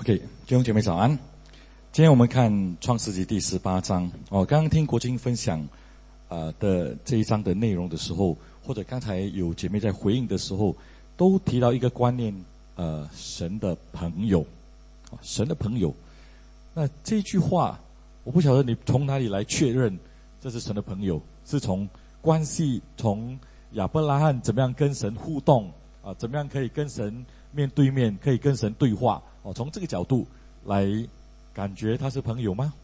OK， 弟兄姐妹早安。今天我们看创世纪第18章。刚刚听国经分享的这一章的内容的时候，或者刚才有姐妹在回应的时候，都提到一个观念，神的朋友，神的朋友。那这句话，我不晓得你从哪里来确认这是神的朋友，是从关系，从亚伯拉罕怎么样跟神互动怎么样可以跟神面对面，可以跟神对话从这个角度来感觉他是朋友吗？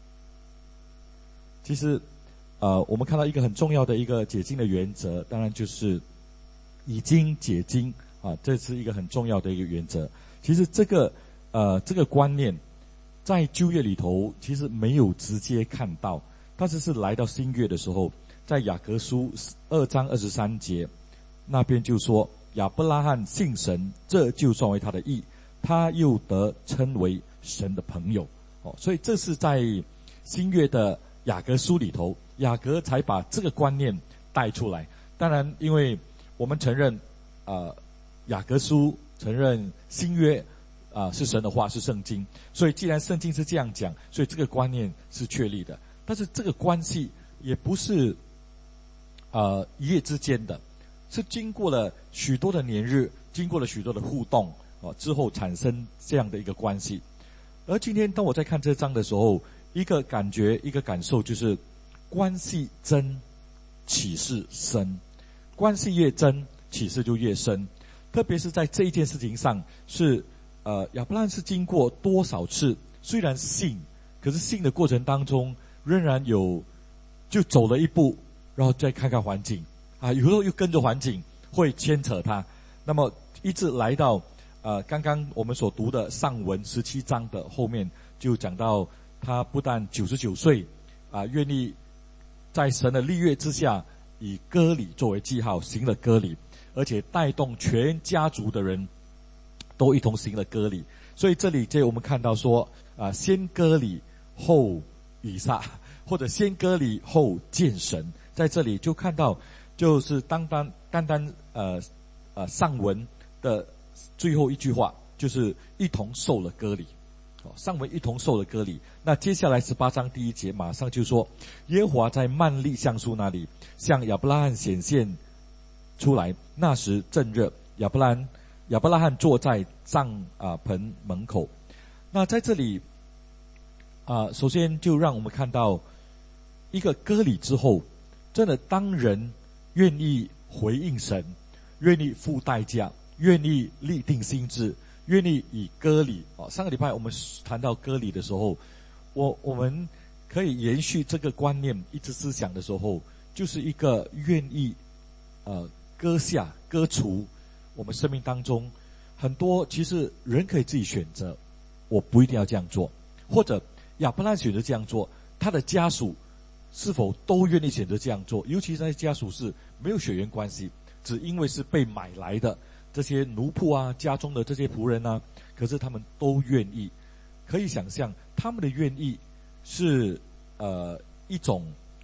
其实我们看到一个很重要的一个解经的原则，当然就是以经解经这是一个很重要的一个原则。其实这个观念在旧约里头其实没有直接看到，但是来到新约的时候，在雅各书2章23节那边就说，亚伯拉罕信神，这就算为他的义，他又得称为神的朋友所以这是在新约的雅各书里头，雅各才把这个观念带出来。当然因为我们承认雅各书承认新约是神的话，是圣经，所以既然圣经是这样讲，所以这个观念是确立的。但是这个关系也不是一夜之间的，是经过了许多的年日，经过了许多的互动之后产生这样的一个关系。而今天当我在看这章的时候，一个感觉，一个感受就是关系真，启示深。关系越真，启示就越深。特别是在这一件事情上，是亚伯拉罕是经过多少次，虽然信，可是信的过程当中仍然有就走了一步，然后再看看环境有时候又跟着环境会牵扯他，那么一直来到刚刚我们所读的上文17章的后面，就讲到他不但99岁愿意在神的立约之下以割礼作为记号行了割礼，而且带动全家族的人都一同行了割礼。所以这里我们看到说先割礼后以撒，或者先割礼后见神，在这里就看到就是单单上文的最后一句话就是一同受了割礼上文一同受了割礼。那接下来18章第1节马上就说，耶和华在幔利橡树那里向亚伯拉罕显现出来，那时正热，亚伯拉罕坐在帐篷门口。那在这里首先就让我们看到一个割礼之后，真的当人愿意回应神，愿意付代价，愿意立定心志，愿意以割礼上个礼拜我们谈到割礼的时候，我们可以延续这个观念一直思想的时候，就是一个愿意割下割除我们生命当中很多其实人可以自己选择，我不一定要这样做，或者亚伯拉罕选择这样做，他的家属是否都愿意选择这样做，尤其是在家属是没有血缘关系，只因为是被买来的这些奴仆家中的这些仆人可是他们都愿意。可以想象他们的愿意是一种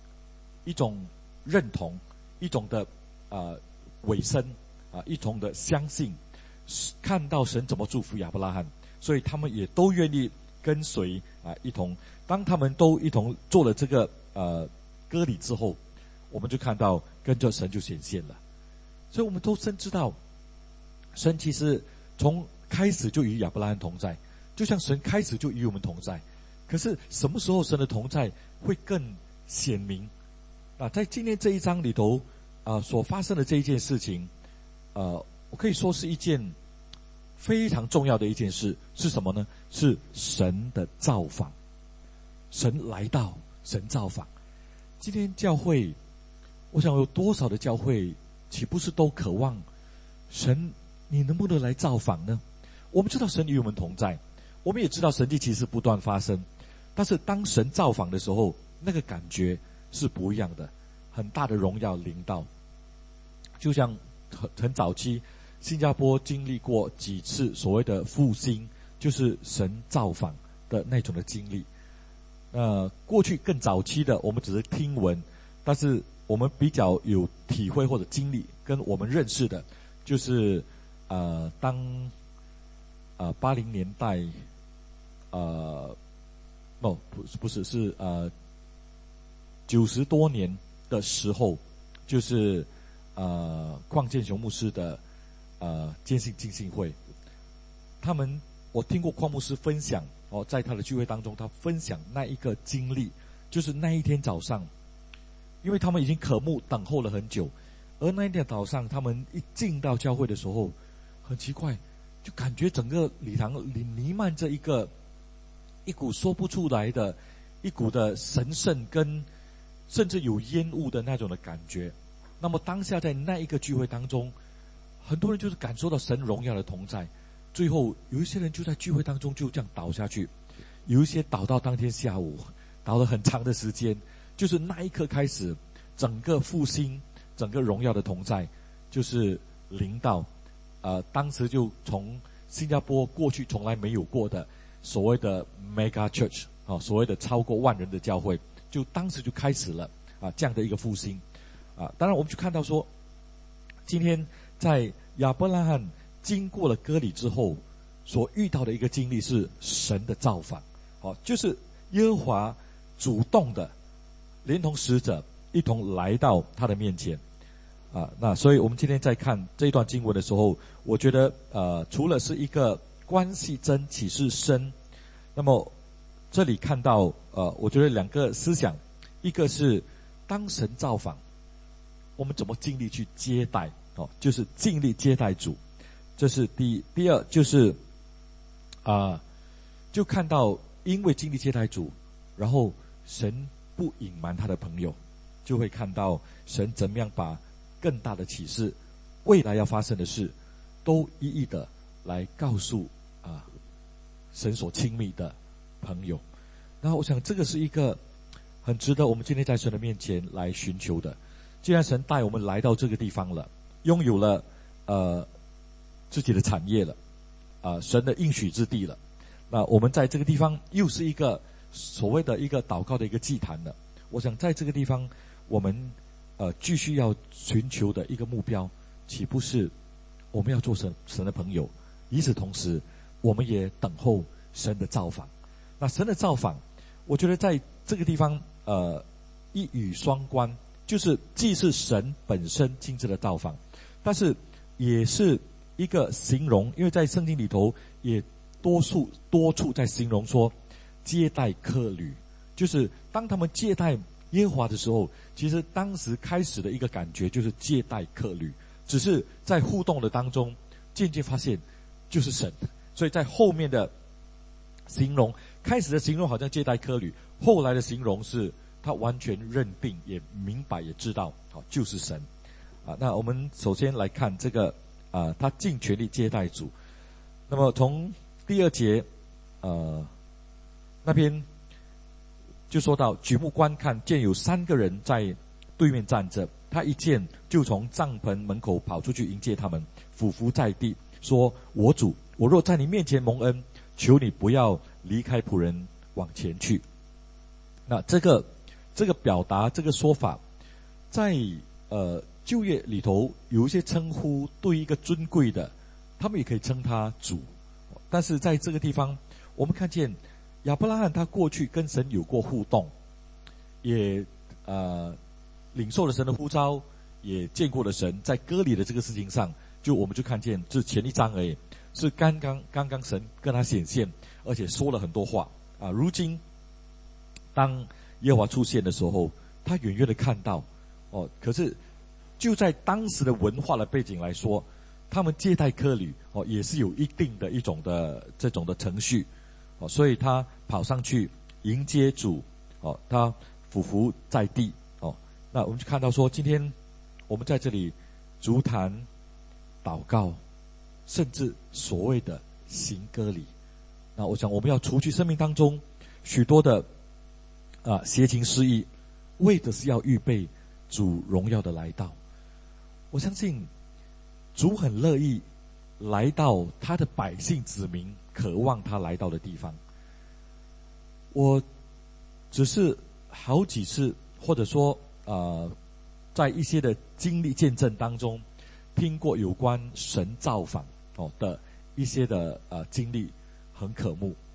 认同，一种的委身一种的相信，看到神怎么祝福亚伯拉罕，所以他们也都愿意跟随一同。当他们都一同做了这个割礼之后，我们就看到跟着神就显现了。所以我们都深知道神其实从开始就与亚伯拉罕同在，就像神开始就与我们同在。可是什么时候神的同在会更显明在今天这一章里头所发生的这一件事情我可以说是一件非常重要的一件事。是什么呢？是神的造访。神来到，神造访。今天教会，我想有多少的教会岂不是都渴望神你能不能来造访呢？我们知道神与我们同在，我们也知道神迹奇事不断发生，但是当神造访的时候，那个感觉是不一样的，很大的荣耀临到。就像很早期新加坡经历过几次所谓的复兴，就是神造访的那种的经历。过去更早期的我们只是听闻，但是我们比较有体会或者经历跟我们认识的，就是当80年代不是是90多年的时候，就是邝建雄牧师的坚信浸信会，我听过邝牧师分享在他的聚会当中，他分享那一个经历，就是那一天早上，因为他们已经渴慕等候了很久，而那一天早上他们一进到教会的时候，很奇怪，就感觉整个礼堂里弥漫着一股说不出来的一股的神圣跟甚至有烟雾的那种的感觉。那么当下在那一个聚会当中，很多人就是感受到神荣耀的同在，最后有一些人就在聚会当中就这样倒下去，有一些倒到当天下午，倒了很长的时间，就是那一刻开始，整个复兴，整个荣耀的同在就是临到当时就从新加坡过去从来没有过的所谓的 mega church 所谓的超过10000人的教会，就当时就开始了这样的一个复兴当然我们就看到说，今天在亚伯拉罕经过了割礼之后所遇到的一个经历是神的造访就是耶和华主动的连同使者一同来到他的面前那所以我们今天在看这一段经文的时候，我觉得除了是一个关系真启示深，那么这里看到我觉得2个思想，一个是当神造访，我们怎么尽力去接待就是尽力接待主，这是第一。第二就是就看到因为尽力接待主，然后神不隐瞒他的朋友，就会看到神怎么样把更大的启示，未来要发生的事，都一一的来告诉神所亲密的朋友。那我想这个是一个很值得我们今天在神的面前来寻求的。既然神带我们来到这个地方了，拥有了自己的产业了神的应许之地了，那我们在这个地方又是一个所谓的一个祷告的一个祭坛了。我想在这个地方我们继续要寻求的一个目标，岂不是我们要做神的朋友，与此同时我们也等候神的造访。那神的造访，我觉得在这个地方一语双关，就是既是神本身亲自的造访，但是也是一个形容，因为在圣经里头也多处在形容说接待客旅，就是当他们接待耶和华的时候，其实当时开始的一个感觉就是接待客旅，只是在互动的当中渐渐发现就是神，所以在后面的形容，开始的形容好像接待客旅，后来的形容是他完全认定也明白也知道就是神那我们首先来看这个他尽全力接待主。那么从第2节那边就说到，举目观看，见有3个人在对面站着，他一见就从帐篷门口跑出去迎接他们，俯伏在地说，我主，我若在你面前蒙恩，求你不要离开仆人往前去。那这个表达，这个说法在旧约里头有一些称呼，对一个尊贵的他们也可以称他主，但是在这个地方我们看见亚伯拉罕他过去跟神有过互动，也领受了神的呼召，也见过了神。在割礼的这个事情上，我们就看见这前1章而已，是刚刚神跟他显现，而且说了很多话如今当耶和华出现的时候，他远远的看到可是就在当时的文化的背景来说，他们接待客旅也是有一定的一种的这种的程序所以他跑上去迎接主他俯伏在地那我们就看到说，今天我们在这里足坛祷告，甚至所谓的行割礼，那我想我们要除去生命当中许多的邪情私意，为的是要预备主荣耀的来到。我相信主很乐意来到他的百姓子民渴望他来到的地方。我只是好几次，或者说在一些的经历见证当中听过有关神造访的一些的经历，很渴慕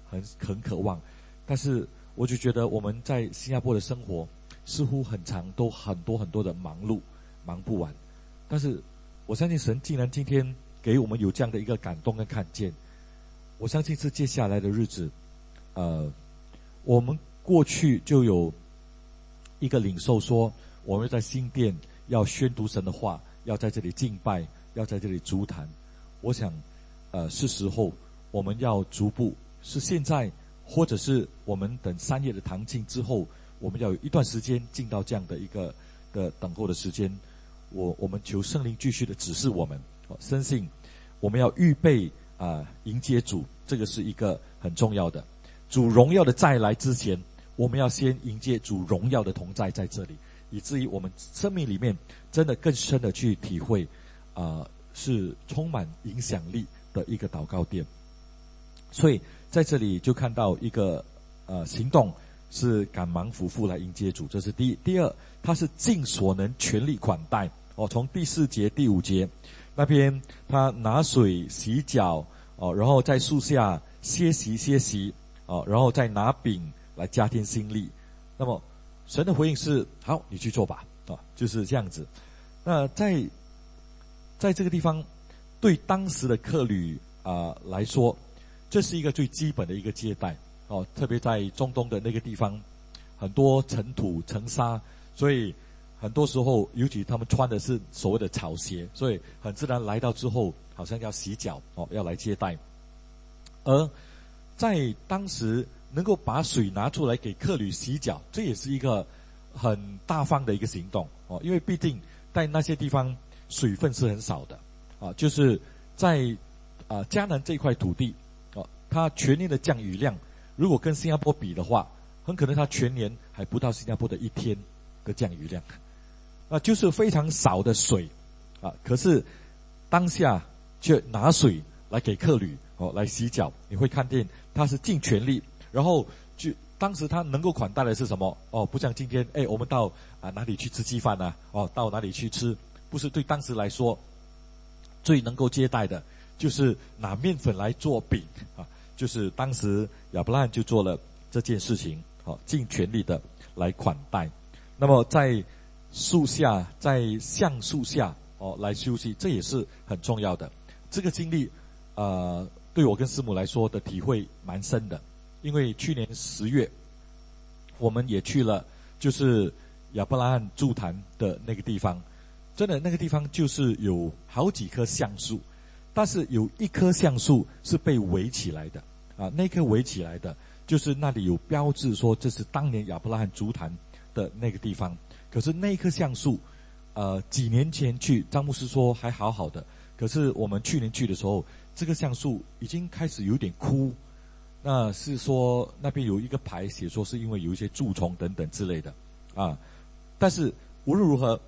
很渴望。但是我就觉得我们在新加坡的生活似乎很长，都很多的忙碌，忙不完。但是我相信神竟然今天给我们有这样的一个感动跟看见，我相信是接下来的日子，我们过去就有一个领受说，我们在新殿要宣读神的话，要在这里敬拜，要在这里足坛。我想是时候我们要逐步，是现在或者是我们等3月的堂庆之后，我们要有一段时间进到这样的一个的等候的时间。我们求圣灵继续的指示我们，深信我们要预备迎接主，这个是一个很重要的。主荣耀的再来之前，我们要先迎接主荣耀的同在在这里，以至于我们生命里面真的更深的去体会是充满影响力的一个祷告殿。所以在这里就看到一个行动，是赶忙夫妇来迎接主，这是第一。第二，他是尽所能全力款待。从第4节第5节那边，他拿水洗脚然后在树下歇息然后再拿饼来加添心力。那么神的回应是：好，你去做吧，就是这样子。那在这个地方，对当时的客旅来说，这是一个最基本的一个接待特别在中东的那个地方，很多尘土尘沙，所以很多时候，尤其他们穿的是所谓的草鞋，所以很自然来到之后，好像要洗脚要来接待。而在当时能够把水拿出来给客旅洗脚，这也是一个很大方的一个行动因为毕竟在那些地方水分是很少的就是在迦南这块土地它全年的降雨量，如果跟新加坡比的话，很可能它全年还不到新加坡的1天的降雨量就是非常少的水可是当下却拿水来给客旅来洗脚。你会看见他是尽全力，然后就当时他能够款待的是什么不像今天我们到哪里去吃鸡饭到哪里去吃，不是。对当时来说，最能够接待的就是拿面粉来做饼就是当时亚伯拉罕就做了这件事情尽全力的来款待。那么在树下，在橡树下来休息，这也是很重要的。这个经历对我跟师母来说的体会蛮深的，因为去年10月我们也去了就是亚伯拉罕筑坛的那个地方。真的那个地方就是有好几棵橡树，但是有一棵橡树是被围起来的那棵围起来的就是那里有标志说这是当年亚伯拉罕筑坛的那个地方。可是那棵橡树几年前去，张牧师说还好好的，可是我们去年去的时候，这个橡树已经开始有点枯。那是说那边有一个牌写说是因为有一些蛀虫等等之类的但是无论如何，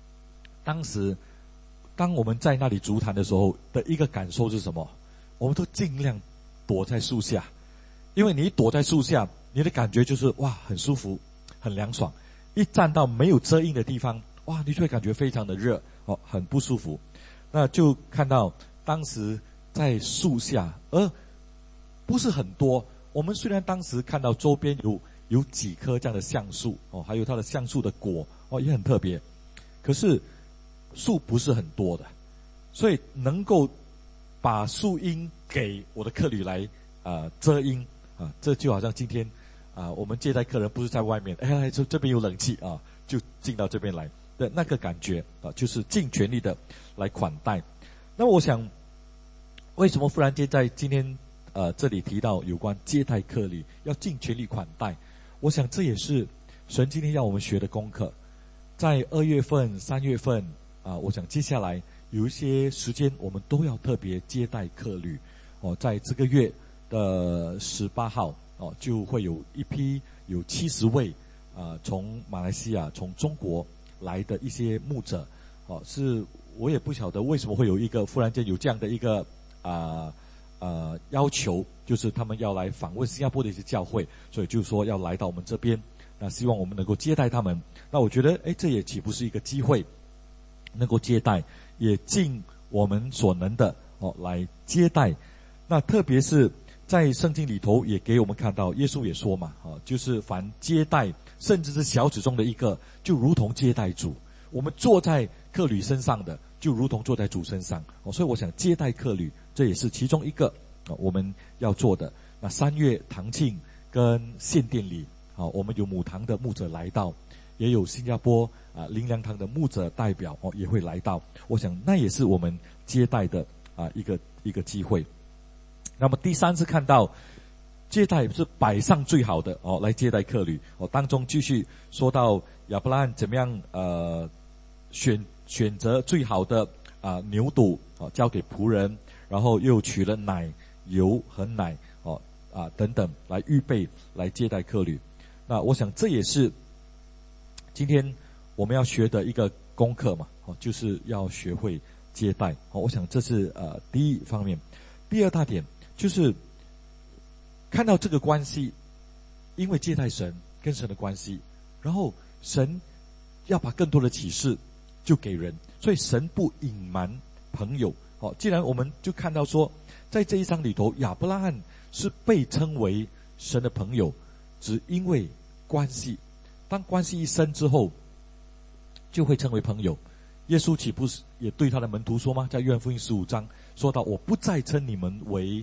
当我们在那里筑坛的时候的一个感受是什么？我们都尽量躲在树下，因为你躲在树下，你的感觉就是哇很舒服很凉爽。一站到没有遮阴的地方，哇你就会感觉非常的热很不舒服。那就看到当时在树下，而不是很多。我们虽然当时看到周边有几棵这样的橡树还有它的橡树的果也很特别，可是树不是很多的，所以能够把树荫给我的客旅来遮阴这就好像今天我们接待客人不是在外面这边有冷气就进到这边来的那个感觉就是尽全力的来款待。那我想为什么忽然间在今天这里提到有关接待客旅要尽全力款待，我想这也是神今天要我们学的功课。在2月份3月份我想接下来有一些时间我们都要特别接待客旅在这个月的18号就会有一批有70位从马来西亚从中国来的一些牧者是我也不晓得为什么会有一个忽然间有这样的一个要求，就是他们要来访问新加坡的一些教会，所以就说要来到我们这边，那希望我们能够接待他们。那我觉得这也岂不是一个机会，能够接待，也尽我们所能的来接待。那特别是在圣经里头也给我们看到，耶稣也说嘛，就是凡接待甚至是小子中的一个，就如同接待主。我们坐在客旅身上的，就如同坐在主身上。所以我想接待客旅，这也是其中一个我们要做的。那3月堂庆跟献殿礼，我们有母堂的牧者来到，也有新加坡灵粮堂的牧者代表也会来到。我想那也是我们接待的一个机会。那么第3次看到接待是摆上最好的来接待客旅。当中继续说到亚伯拉罕怎么样选择最好的牛犊交给仆人，然后又取了奶油和奶等等来预备来接待客旅。那我想这也是今天我们要学的一个功课嘛，就是要学会接待。我想这是第一方面。第二大点就是看到这个关系，因为接待神跟神的关系，然后神要把更多的启示就给人，所以神不隐瞒朋友。既然我们就看到说，在这一章里头，亚伯拉罕是被称为神的朋友，只因为关系。当关系一深之后，就会称为朋友。耶稣岂不是也对他的门徒说吗？在约翰福音15章说到，我不再称你们为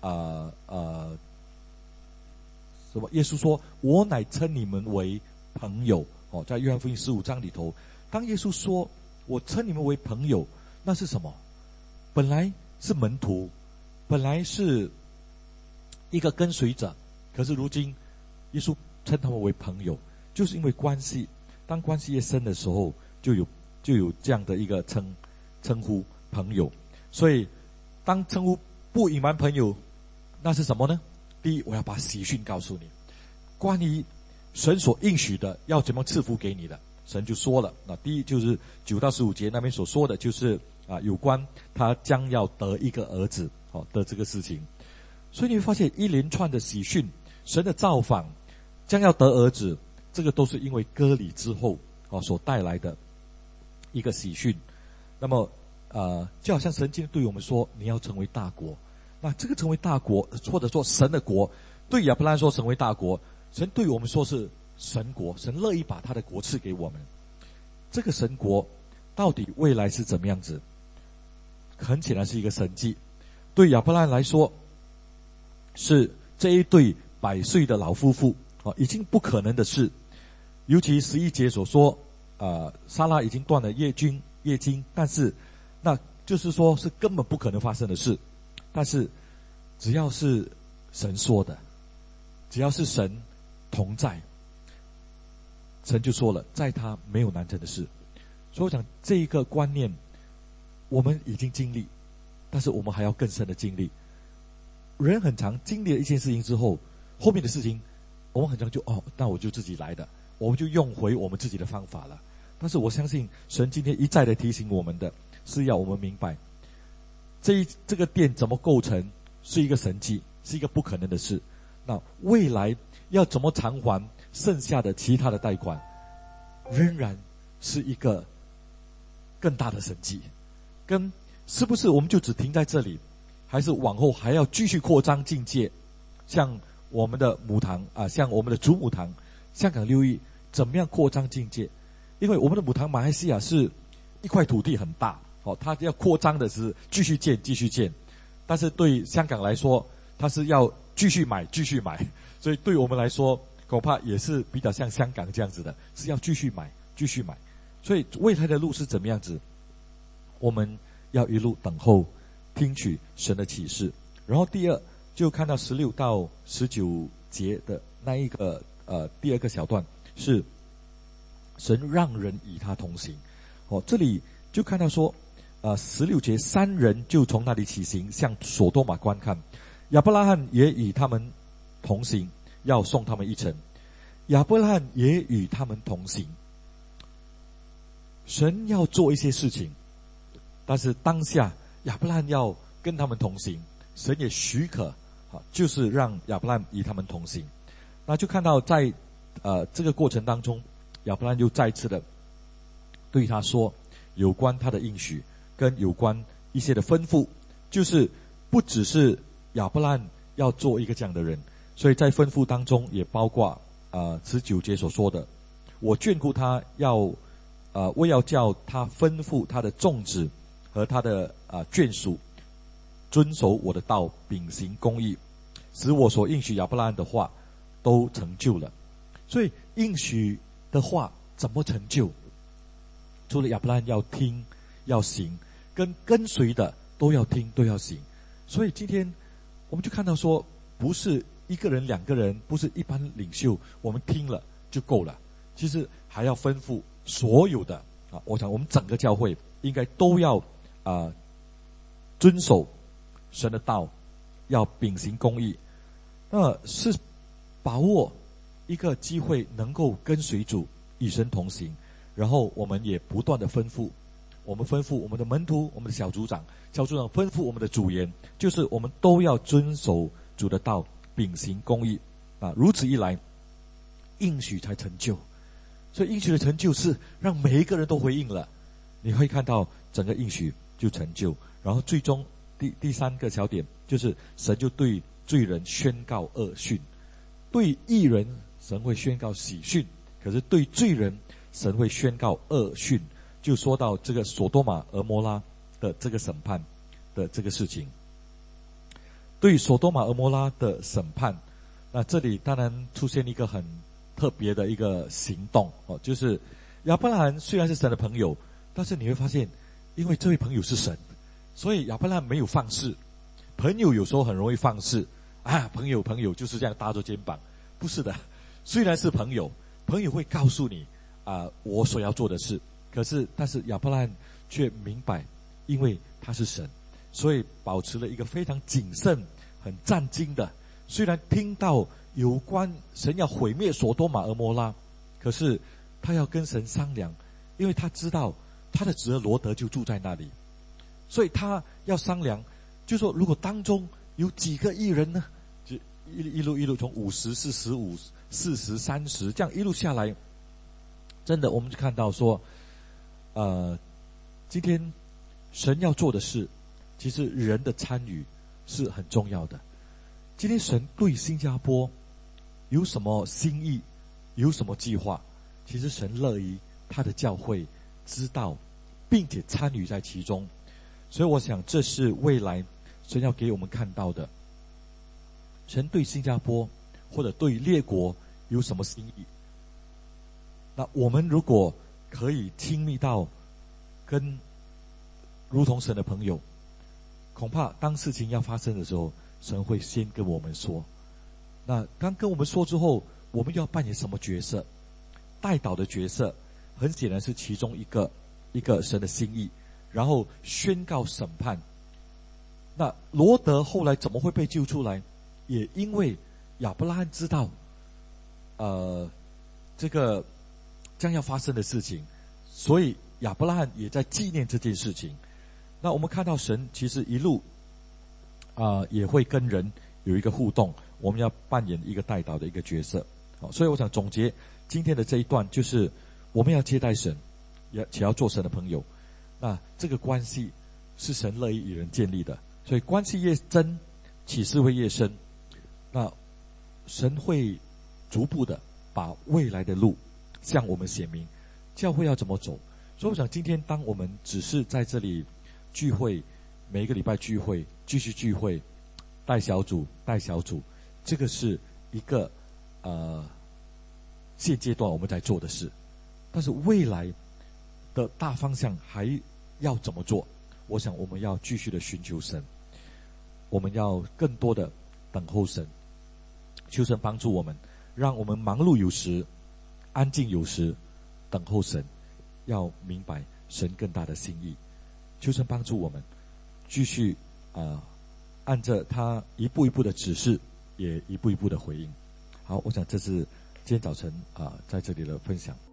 什么？耶稣说，我乃称你们为朋友。在约翰福音15章里头，当耶稣说我称你们为朋友，那是什么？本来是门徒，本来是一个跟随者，可是如今耶稣称他们为朋友，就是因为关系。当关系越深的时候，就有这样的一个称呼朋友。所以当称呼不隐瞒朋友，那是什么呢？第一，我要把喜讯告诉你，关于神所应许的要怎么赐福给你的，神就说了。那第一就是9到15节那边所说的，就是有关他将要得一个儿子的这个事情。所以你会发现一连串的喜讯，神的造访，将要得儿子，这个都是因为割礼之后所带来的一个喜讯。那么就好像神经对我们说，你要成为大国。那这个成为大国，或者说神的国，对亚伯拉罕说成为大国，神对我们说是神国，神乐意把他的国赐给我们。这个神国到底未来是怎么样子？很显然是一个神迹。对亚伯拉罕来说，是这一对100岁的老夫妇已经不可能的事。尤其11节所说撒拉已经断了月经，但是那就是说是根本不可能发生的事。但是只要是神说的，只要是神同在，神就说了，在他没有难成的事。所以我想这一个观念我们已经经历，但是我们还要更深的经历。人很常经历了一件事情之后，后面的事情我们很常就那我就自己来的，我们就用回我们自己的方法了。但是我相信神今天一再的提醒我们的是要我们明白，这个殿怎么构成是一个神迹，是一个不可能的事。那未来要怎么偿还剩下的其他的贷款，仍然是一个更大的神迹。跟是不是我们就只停在这里，还是往后还要继续扩张境界？像我们的母堂像我们的主母堂香港6亿，怎么样扩张境界？因为我们的母堂马来西亚是一块土地很大，它要扩张的是继续建，但是对香港来说，它是要继续买，所以对我们来说，恐怕也是比较像香港这样子的，是要继续买。所以未来的路是怎么样子，我们要一路等候，听取神的启示。然后第二就看到16到19节的那一个第二个小段，是神让人与他同行。这里就看到说16节，3人就从那里起行，向所多玛观看。亚伯拉罕也与他们同行，要送他们一程。亚伯拉罕也与他们同行。神要做一些事情，但是当下亚伯拉罕要跟他们同行，神也许可就是让亚伯拉罕与他们同行。那就看到在这个过程当中，亚伯拉罕又再次的对他说有关他的应许跟有关一些的吩咐，就是不只是亚伯拉罕要做一个这样的人。所以在吩咐当中也包括19节所说的，我眷顾他我要叫他吩咐他的众子和他的眷属遵守我的道，秉行公义，使我所应许亚伯拉罕的话都成就了。所以应许的话怎么成就？除了亚伯拉罕要听要行，跟随的都要听都要行。所以今天我们就看到说，不是一个人两个人，不是一般领袖我们听了就够了，其实还要吩咐所有的我想我们整个教会应该都要遵守神的道，要秉行公义。那是把握一个机会能够跟随主与神同行，然后我们也不断的吩咐我们的门徒，我们的小组长吩咐我们的主言，就是我们都要遵守主的道，秉行公义如此一来应许才成就。所以应许的成就是让每一个人都回应了，你会看到整个应许就成就。然后最终第三个小点就是神就对罪人宣告恶训，对义人神会宣告喜讯，可是对罪人神会宣告恶训。就说到这个索多玛俄摩拉的这个审判的这个事情。对索多玛俄摩拉的审判，那这里当然出现一个很特别的一个行动就是亚伯拉罕虽然是神的朋友，但是你会发现因为这位朋友是神，所以亚伯拉罕没有放肆。朋友有时候很容易放肆朋友就是这样搭着肩膀，不是的。虽然是朋友会告诉你我所要做的事，但是亚伯拉罕却明白，因为他是神，所以保持了一个非常谨慎很战兢的。虽然听到有关神要毁灭索多玛俄摩拉，可是他要跟神商量，因为他知道他的侄儿罗德就住在那里，所以他要商量，就说如果当中有几个义人呢，就一路从50、45、40、30这样一路下来，真的我们就看到说今天神要做的事，其实人的参与是很重要的。今天神对新加坡有什么心意，有什么计划，其实神乐意他的教会知道并且参与在其中。所以我想这是未来神要给我们看到的，神对新加坡或者对列国有什么心意。那我们如果可以亲密到跟如同神的朋友，恐怕当事情要发生的时候，神会先跟我们说。那刚跟我们说之后，我们要扮演什么角色？代祷的角色很显然是其中一个神的心意，然后宣告审判。那罗德后来怎么会被救出来？也因为亚伯拉罕知道这个将要发生的事情，所以亚伯拉罕也在纪念这件事情。那我们看到神其实一路也会跟人有一个互动，我们要扮演一个代祷的一个角色。所以我想总结今天的这一段，就是我们要接待神，且要做神的朋友。那这个关系是神乐意与人建立的，所以关系越真，启示会越深。那神会逐步的把未来的路向我们显明，教会要怎么走。所以我想今天当我们只是在这里聚会，每一个礼拜聚会，继续聚会，带小组，这个是一个现阶段我们在做的事。但是未来的大方向还要怎么做？我想我们要继续的寻求神，我们要更多的等候神，求神帮助我们，让我们忙碌有时，安静有时，等候神，要明白神更大的心意。求神帮助我们继续按着他一步一步的指示，也一步一步的回应。好，我想这是今天早晨在这里的分享。